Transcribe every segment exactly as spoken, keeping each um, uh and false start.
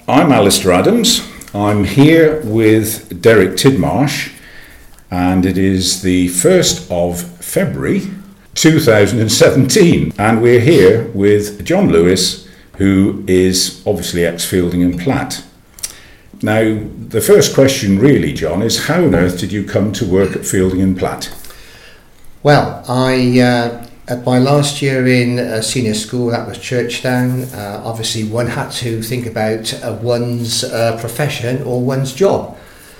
I'm Alistair Adams. I'm here with Derek Tidmarsh, and it is the first of February two thousand seventeen, and we're here with John Lewis, who is obviously ex-Fielding and Platt. Now, the first question really, John, is how on earth did you come to work at Fielding and Platt? Well, I uh, at my last year in uh, senior school, that was Churchdown, uh, obviously one had to think about uh, one's uh, profession or one's job.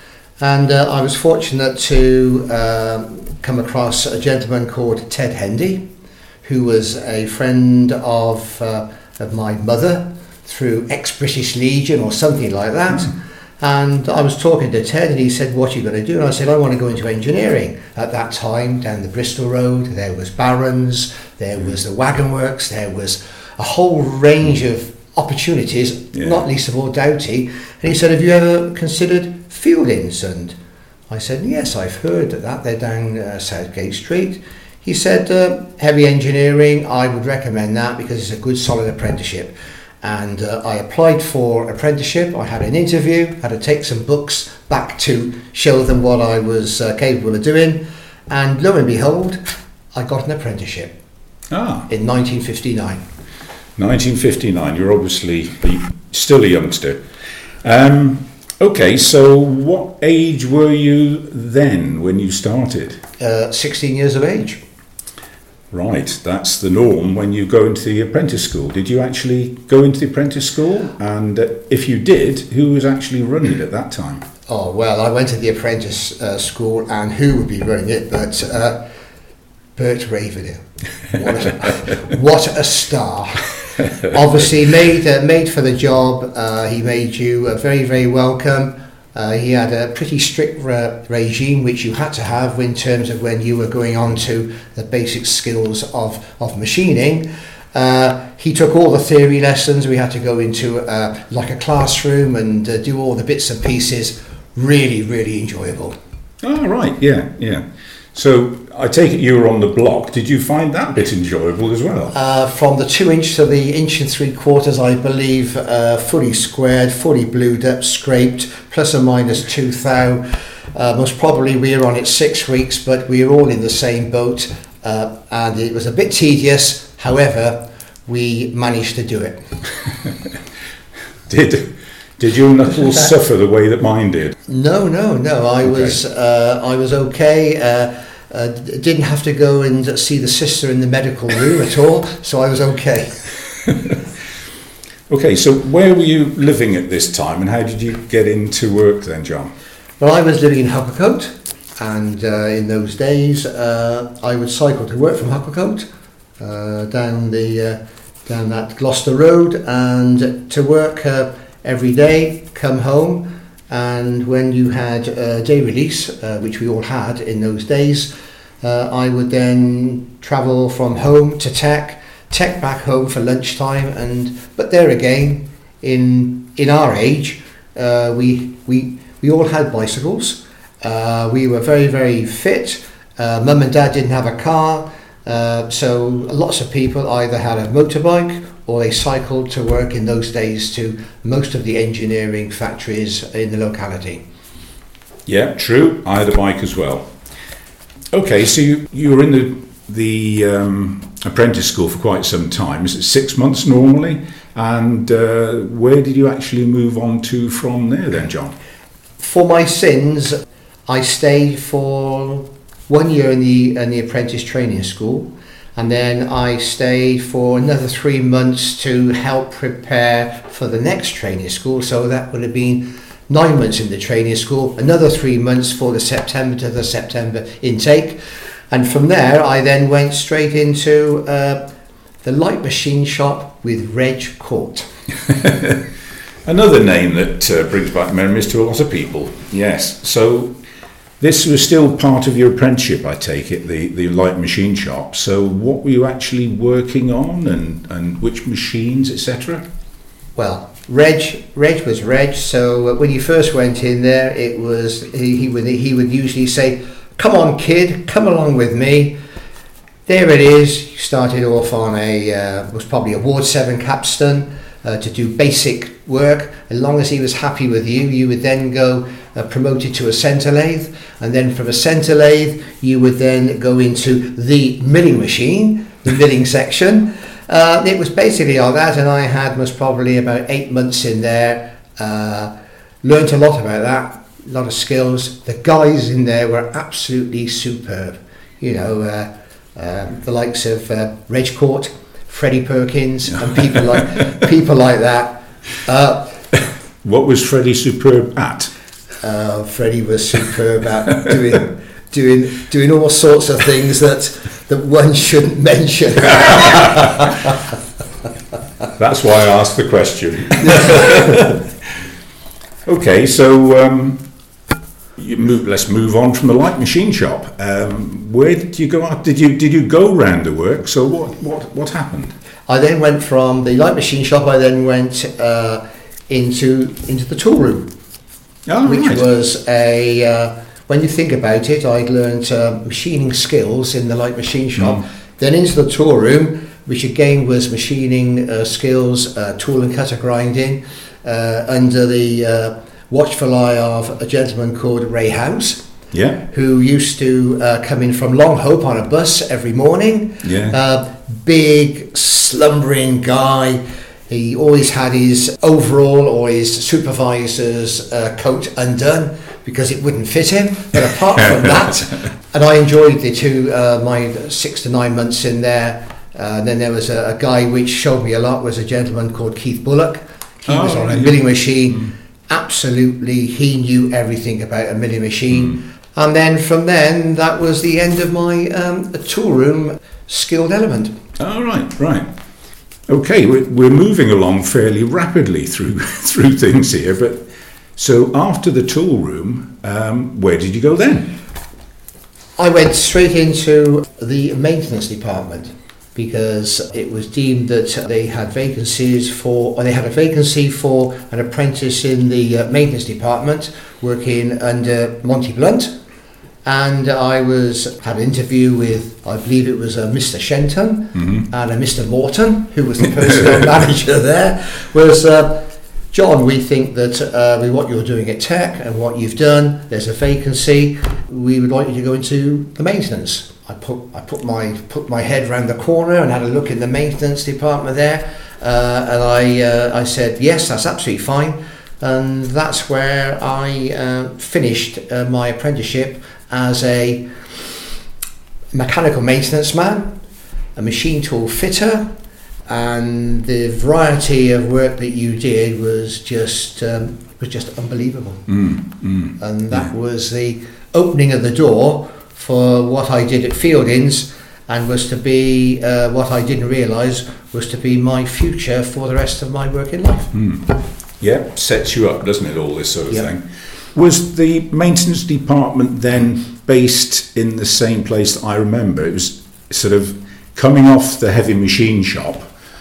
And uh, I was fortunate to uh, come across a gentleman called Ted Hendy, who was a friend of, uh, of my mother through ex-British Legion or something like that. Mm. And I was talking to Ted and he said, what are you going to do? And I said, I want to go into engineering. At that time, down the Bristol Road, there was Barron's, there was the Wagon Works, there was a whole range of opportunities, yeah. Not least of all Doughty. And he said, have you ever considered Fieldings? And I said, yes, I've heard of that. They're down uh, Southgate Street. He said, uh, heavy engineering, I would recommend that because it's a good solid apprenticeship. And uh, I applied for apprenticeship. I had an interview, had to take some books back to show them what I was uh, capable of doing. And lo and behold, I got an apprenticeship ah. in nineteen fifty-nine. nineteen fifty-nine, you're obviously still a youngster. Um, okay, so what age were you then when you started? Uh, sixteen years of age. Right, that's the norm when you go into the apprentice school. Did you actually go into the apprentice school? And uh, if you did, who was actually running it at that time? Oh, well, I went to the apprentice uh, school, and who would be running it but uh, Bert Ravenhill. What a, what a star. Obviously made uh, made for the job. Uh, he made you uh, very, very welcome. Uh, he had a pretty strict re- regime which you had to have in terms of when you were going on to the basic skills of, of machining. Uh, he took all the theory lessons. We had to go into uh, like a classroom and uh, do all the bits and pieces. Really, really enjoyable. Oh, right, yeah, yeah. So I take it you were on the block. Did you find that bit enjoyable as well? Uh, from the two inch to the inch and three quarters, I believe, uh, fully squared, fully blued up, scraped, plus or minus two thou. Uh, most probably we were on it six weeks, but we were all in the same boat, uh, and it was a bit tedious. However, we managed to do it. Did Did your knuckles suffer the way that mine did? No, no, no. I okay. was uh, I was okay. Uh, uh, didn't have to go and see the sister in the medical room at all, so I was okay. Okay, so where were you living at this time, and how did you get into work then, John? Well, I was living in Hucklecote, and uh, in those days uh, I would cycle to work from Hucklecote uh, down the uh, down that Gloucester Road, and to work. Uh, Every day, come home, and when you had a day release, uh, which we all had in those days, uh, I would then travel from home to Tech, Tech back home for lunchtime, and but there again, in in our age, uh, we we we all had bicycles. Uh, we were very very fit. Uh, Mum and Dad didn't have a car, uh, so lots of people either had a motorbike or they cycled to work in those days to most of the engineering factories in the locality. Yeah, true. I had a bike as well. Okay, so you, you were in the the um, apprentice school for quite some time. Is it six months normally? And uh, where did you actually move on to from there then, John? For my sins, I stayed for one year in the in the apprentice training school. And then I stayed for another three months to help prepare for the next training school. So that would have been nine months in the training school, another three months for the September to the September intake. And from there, I then went straight into uh, the light machine shop with Reg Court. Another name that uh, brings back memories to a lot of people. Yes. So this was still part of your apprenticeship, I take it, the, the light machine shop. So what were you actually working on, and, and which machines, et cetera? Well, Reg Reg was Reg. So when you first went in there, it was he, he would he would usually say, "Come on, kid, come along with me." There it is. You started off on a uh, was probably a Ward Seven capstan uh, to do basic work. As long as he was happy with you, you would then go uh, promoted to a centre lathe, and then from a centre lathe you would then go into the milling machine, the milling section. Uh, it was basically like that, and I had most probably about eight months in there. Uh, learned a lot about that, a lot of skills. The guys in there were absolutely superb. You know, uh, uh, the likes of uh, Reg Court, Freddie Perkins, and people like people like that. Uh, what was Freddie superb at? Uh, Freddie was superb at doing doing doing all sorts of things that that one shouldn't mention. That's why I asked the question. Okay, so um, you move, let's move on from the light machine shop. Um, where did you go out? Did you did you go round the work? So what what what happened? I then went from the light machine shop. I then went uh, into into the tool room, oh, which right. was a. Uh, when you think about it, I'd learned uh, machining skills in the light machine shop. Mm. Then into the tool room, which again was machining uh, skills, uh, tool and cutter grinding, uh, under the uh, watchful eye of a gentleman called Ray House. Yeah. Who used to uh, come in from Long Hope on a bus every morning. Yeah. Uh, big, slumbering guy. He always had his overall or his supervisor's uh, coat undone because it wouldn't fit him. But apart from that, and I enjoyed the two, uh, my six to nine months in there. Uh, then there was a, a guy which showed me a lot, was a gentleman called Keith Bullock. He oh, was on right. a milling machine. Mm. Absolutely, he knew everything about a milling machine. Mm. And then from then, that was the end of my um, tool room skilled element. Oh, right, right. Okay, we're, we're moving along fairly rapidly through through things here. But so after the tool room, um, where did you go then? I went straight into the maintenance department because it was deemed that they had vacancies for, or they had a vacancy for an apprentice in the uh, maintenance department working under Monty Blunt. And I was had an interview with, I believe it was a Mister Shenton mm-hmm. and a Mister Morton, who was the personnel manager there, was, uh, John, we think that uh, with what you're doing at Tech and what you've done, there's a vacancy. We would like you to go into the maintenance. I put I put my put my head round the corner and had a look in the maintenance department there, uh, and I uh, I said yes, that's absolutely fine, and that's where I uh, finished uh, my apprenticeship as a mechanical maintenance man, a machine tool fitter, and the variety of work that you did was just um, was just unbelievable. Mm, mm, and that yeah. was the opening of the door for what I did at Fieldings, and was to be uh, what I didn't realise was to be my future for the rest of my working life. Mm. Yeah, sets you up, doesn't it, all this sort of yeah. thing. Was the maintenance department then based in the same place that I remember? It was sort of coming off the heavy machine shop.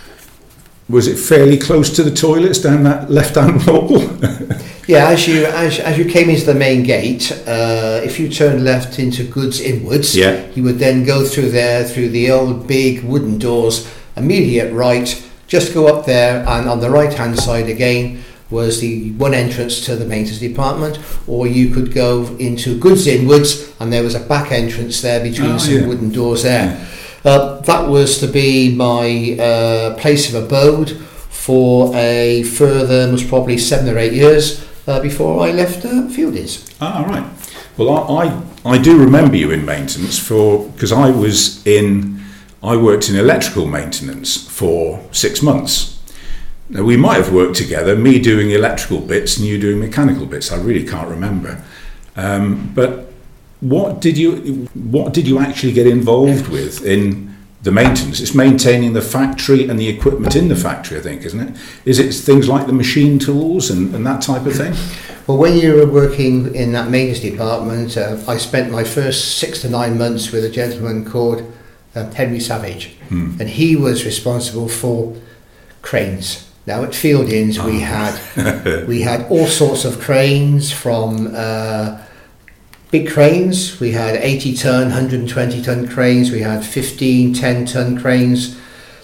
Was it fairly close to the toilets down that left-hand wall? Yeah, as you as, as you came into the main gate, uh, if you turned left into Goods Inwards, yeah. you would then go through there, through the old big wooden doors, immediate right, just go up there, and on the right-hand side again was the one entrance to the maintenance department, or you could go into Goods Inwards, and there was a back entrance there between oh, some yeah. wooden doors there. Yeah. Uh, that was to be my uh, place of abode for a further, most probably seven or eight years uh, before I left uh, Fieldings. Ah, right. Well, I, I I do remember you in maintenance for because I was in I worked in electrical maintenance for six months. Now, we might have worked together, me doing electrical bits and you doing mechanical bits. I really can't remember. Um, but what did you what did you actually get involved with in the maintenance? It's maintaining the factory and the equipment in the factory, I think, isn't it? Is it things like the machine tools and, and that type of thing? Well, when you were working in that maintenance department, uh, I spent my first six to nine months with a gentleman called uh, Henry Savage, hmm. and he was responsible for cranes. Now at Fieldings oh. we had we had all sorts of cranes, from uh, big cranes. We had eighty ton, one hundred twenty ton cranes. We had fifteen, ten ton cranes,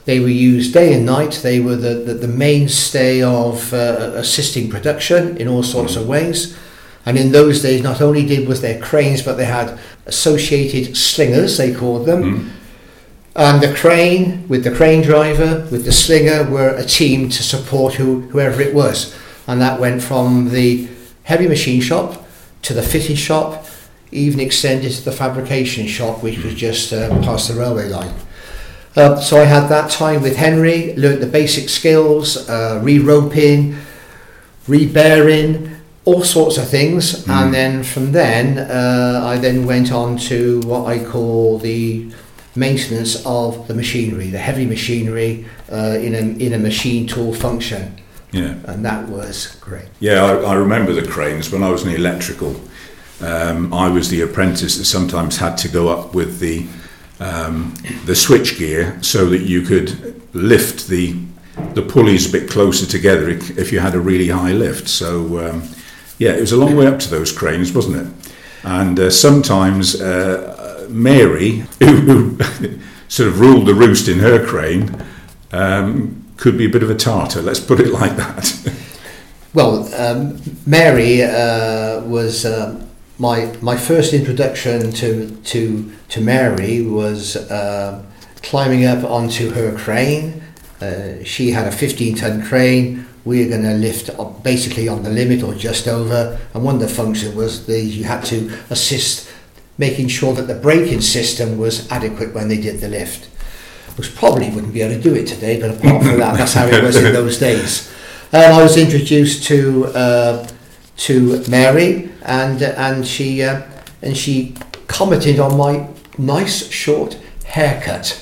They were used day and night. They were the, the, the mainstay of uh, assisting production in all sorts of ways. And in those days, not only did was there cranes, but they had associated slingers, they called them. Mm. And the crane, with the crane driver, with the slinger, were a team to support who, whoever it was. And that went from the heavy machine shop to the fitting shop, even extended to the fabrication shop, which was just uh, past the railway line. Uh, so I had that time with Henry, learnt the basic skills, uh, re-roping, re-bearing, all sorts of things. Mm. And then from then, uh, I then went on to what I call the maintenance of the machinery, the heavy machinery uh, in a in a machine tool function. Yeah, and that was great. Yeah, I, I remember the cranes when I was in the electrical. Um, I was the apprentice that sometimes had to go up with the um, the switch gear so that you could lift the the pulleys a bit closer together if, if you had a really high lift. So um, yeah, it was a long way up to those cranes, wasn't it? And uh, sometimes. Uh, Mary, who, who sort of ruled the roost in her crane, um, could be a bit of a tartar, let's put it like that. Well, um, Mary uh, was uh, my my first introduction to to to Mary was uh, climbing up onto her crane. Uh, she had a fifteen ton crane. We were going to lift up basically on the limit or just over, and one of the functions was the you had to assist making sure that the braking system was adequate when they did the lift. Which probably wouldn't be able to do it today, but apart from that, that's how it was in those days. And I was introduced to uh, to Mary, and and she uh, and she commented on my nice short haircut,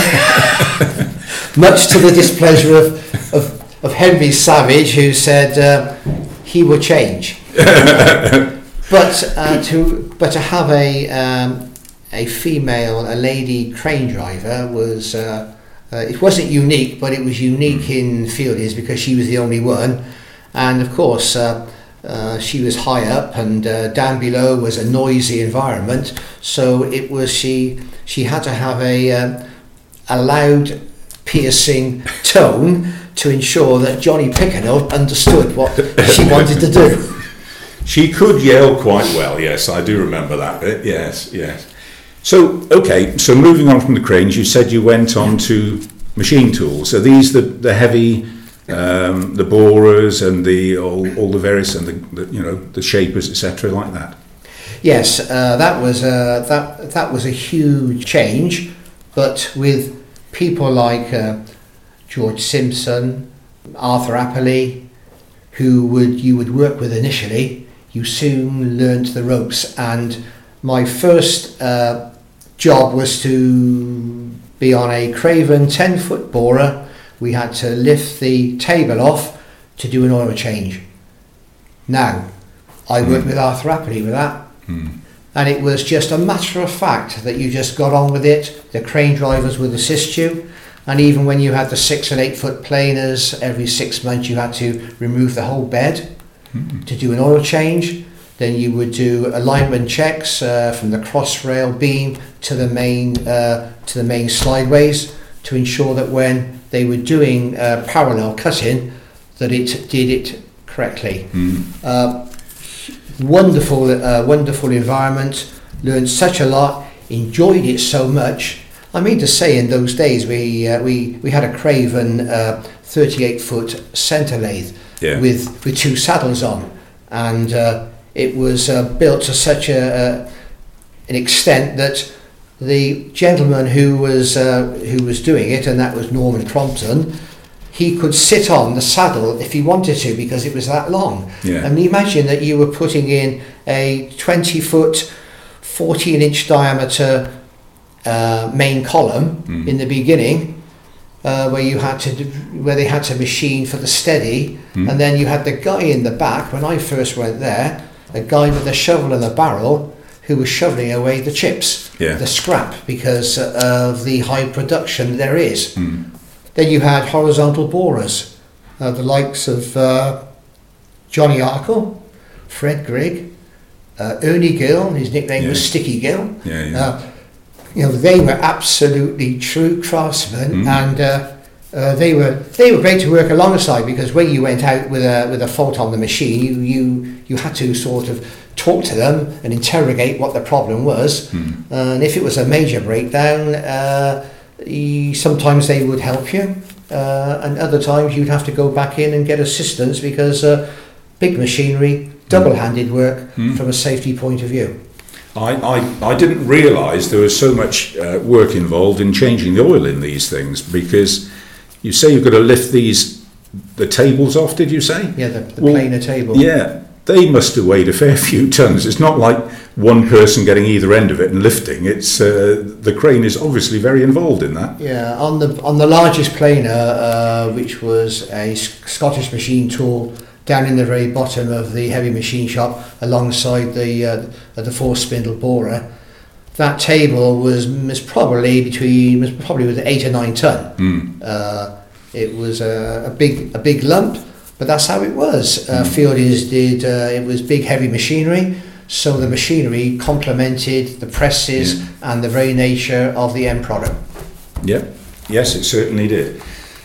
much to the displeasure of of, of Henry Savage, who said uh, he would change. But uh, to but to have a um, a female, a lady crane driver was uh, uh, it wasn't unique, but it was unique in Fieldings because she was the only one, and of course uh, uh, she was high up, and uh, down below was a noisy environment. So it was she she had to have a um, a loud, piercing tone to ensure that Johnny Pickernell understood what she wanted to do. She could yell quite well, yes, I do remember that bit, yes, yes. So, okay, so moving on from the cranes, you said you went on to machine tools. Are these the, the heavy, um, the borers and the all, all the various, and the, the, you know, the shapers, et cetera, like that? Yes, uh, that was a, that, that was a huge change, but with people like uh, George Simpson, Arthur Appley, who would you would work with initially, you soon learnt the ropes. And my first uh, job was to be on a Craven ten foot borer. We had to lift the table off to do an oil change. Now, I mm. worked with Arthur Appley with that. Mm. And it was just a matter of fact that you just got on with it. The crane drivers would assist you. And even when you had the six and eight foot planers, every six months you had to remove the whole bed mm. to do an oil change. Then you would do alignment checks uh, from the cross rail beam to the main uh, to the main slideways to ensure that when they were doing uh, parallel cutting, that it did it correctly. Mm. Uh, wonderful, uh, wonderful environment. Learned such a lot. Enjoyed it so much. I mean to say, in those days we uh, we we had a Craven uh, thirty-eight foot centre lathe yeah. with with two saddles on, and uh, it was uh, built to such a uh, an extent that the gentleman who was uh, who was doing it, and that was Norman Crompton, he could sit on the saddle if he wanted to because it was that long. Yeah. And imagine that you were putting in a twenty foot, fourteen inch diameter Uh, main column mm. in the beginning, uh, where you had to do, where they had to machine for the steady, mm. and then you had the guy in the back. When I first went there, a guy with a shovel and a barrel who was shoveling away the chips, yeah. the scrap, because of the high production there is. Mm. Then you had horizontal borers, uh, the likes of uh, Johnny Arkle, Fred Grigg, uh, Ernie Gill. His nickname yeah. was Sticky Gill. Yeah, yeah. Uh, You know, they were absolutely true craftsmen, mm. and uh, Uh, they were they were great to work alongside, because when you went out with a with a fault on the machine, you you, you had to sort of talk to them and interrogate what the problem was. Mm. And if it was a major breakdown, uh, you, sometimes they would help you, uh, and other times you'd have to go back in and get assistance, because uh, big machinery, double-handed work Mm. from a safety point of view. I, I, I didn't realise there was so much uh, work involved in changing the oil in these things, because you say you've got to lift these, the tables off, did you say? Yeah, the, the Well, planer table. Yeah, they must have weighed a fair few tons. It's not like one person getting either end of it and lifting. It's uh, the crane is obviously very involved in that. Yeah, on the on the largest planer, uh, which was a S- Scottish machine tool, down in the very bottom of the heavy machine shop, alongside the uh, the four spindle borer, that table was, was probably between was probably with eight or nine ton. Mm. Uh, it was a, a big a big lump, but that's how it was. Uh, Mm. Fieldings did uh, it was big heavy machinery, so the machinery complemented the presses Yeah. and the very nature of the end product. Yeah, yes, it certainly did.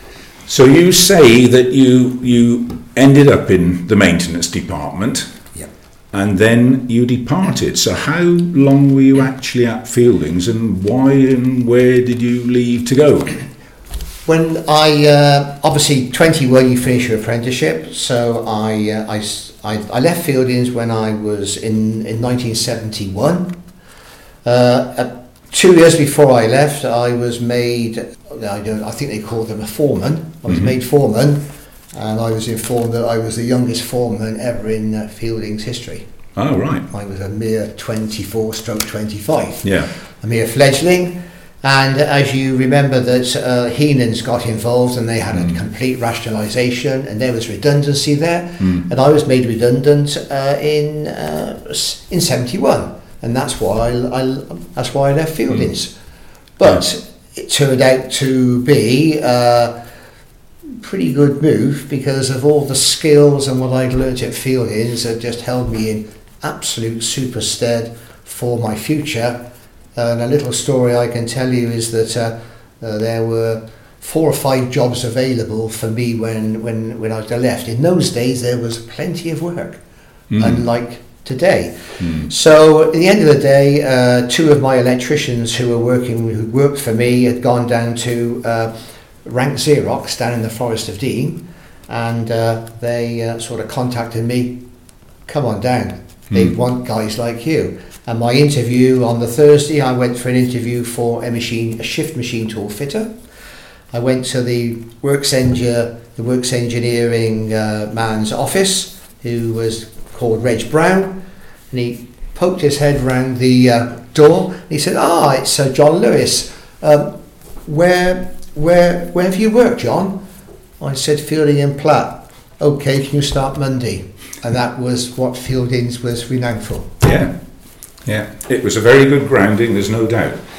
So you say that you you ended up in the maintenance department. Yep. And then you departed. So how long were you actually at Fieldings, and why and where did you leave to go? When I uh, obviously twenty-one, you finish your apprenticeship. So I, uh, I, s- I- I left Fieldings when I was in in nineteen seventy-one. Uh, uh, two years before I left, I was made. I don't. I think they called them a foreman. I was Mhm. made foreman, and I was informed that I was the youngest foreman ever in uh, Fieldings history. Oh, right. I was a mere twenty-four stroke twenty-five. Yeah. A mere fledgling. And as you remember that uh, Heenan's got involved, and they had Mm. a complete rationalisation, and there was redundancy there, Mm. and I was made redundant uh, in uh, s- in seventy-one, and that's why I, I that's why I left Fieldings. But it turned out to be a pretty good move, because of all the skills and what I'd learnt at Fieldings that just held me in absolute super stead for my future. And a little story I can tell you is that uh, uh, there were four or five jobs available for me when, when, when I left. In those days, there was plenty of work, Mm. unlike today. Mm. So at the end of the day, uh, two of my electricians who were working, who worked for me, had gone down to uh, Rank Xerox down in the Forest of Dean, and uh, they uh, sort of contacted me, come on down, they Mm. want guys like you. And my interview on the Thursday, I went for an interview for a machine, a shift machine tool fitter. I went to the works engineer, the works engineering uh, man's office, who was called Reg Brown, and he poked his head round the uh, door. And he said, "Ah, it's uh, John Lewis. Um, where, where, where have you worked, John?" I said, "Fielding and Platt." "Okay, can you start Monday?" And that was what Fieldings was renowned for. Yeah. Yeah. It was a very good grounding, there's no doubt.